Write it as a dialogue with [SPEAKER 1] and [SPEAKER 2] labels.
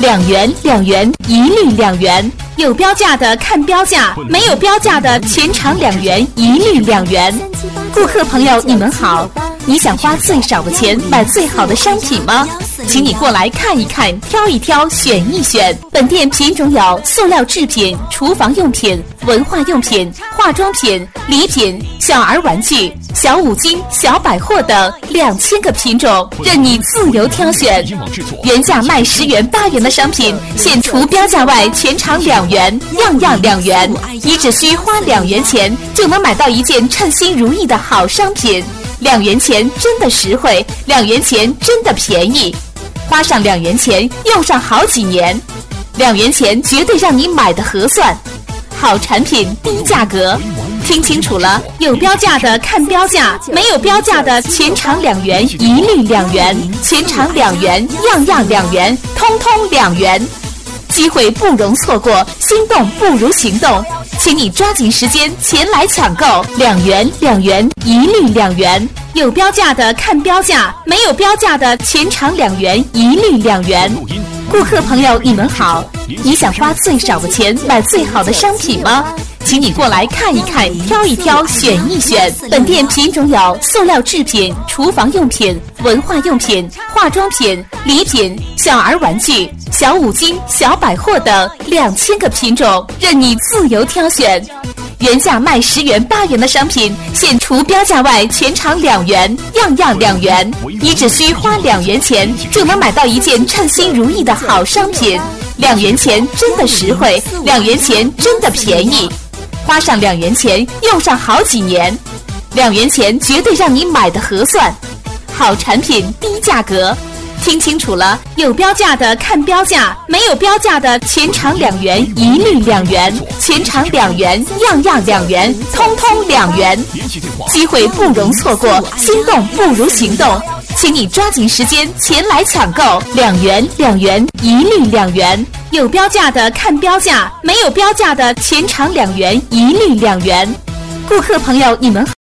[SPEAKER 1] 2元2元，一律2元。有标价的看标价，没有标价的全场2元，一律2元。顾客朋友，你们好，你想花最少的钱买最好的商品吗？请你过来看一看，挑一挑，选一选。本店品种有塑料制品、厨房用品、文化用品、化妆品、礼品、小儿玩具、小五金、小百货等2000个品种，任你自由挑选。原价卖10元、8元的商品，现除标价外，全场2元，样样2元。你只需花2元钱，就能买到一件称心如意的好商品。2元钱真的实惠，2元钱真的便宜。花上2元钱，用上好几年。2元钱绝对让你买的合算，好产品低价格。听清楚了，有标价的看标价，没有标价的全场2元，一律2元。全场2元，样样2元，通通2元。机会不容错过，心动不如行动，请你抓紧时间前来抢购。2元2元，一律2元。有标价的看标价，没有标价的全场2元，一律2元。顾客朋友，你们好，你想花最少的钱买最好的商品吗？请你过来看一看，挑一挑，选一选。本店品种有塑料制品、厨房用品、文化用品、化妆品、礼品、小儿玩具、小五金、小百货等2000个品种，任你自由挑选。原价卖10元、8元的商品，现除标价外，全场2元，样样2元。你只需花2元钱，就能买到一件称心如意的好商品。2元钱真的实惠，2元钱真的便宜。花上2元钱，用上好几年。2元钱绝对让你买的合算，好产品低价格。听清楚了，有标价的看标价，没有标价的全场2元，一律2元。全场2元，样样2元，通通2元。机会不容错过，心动不如行动，请你抓紧时间前来抢购。2元2元，一律2元。有标价的看标价，没有标价的全场2元，一律2元。顾客朋友，你们好。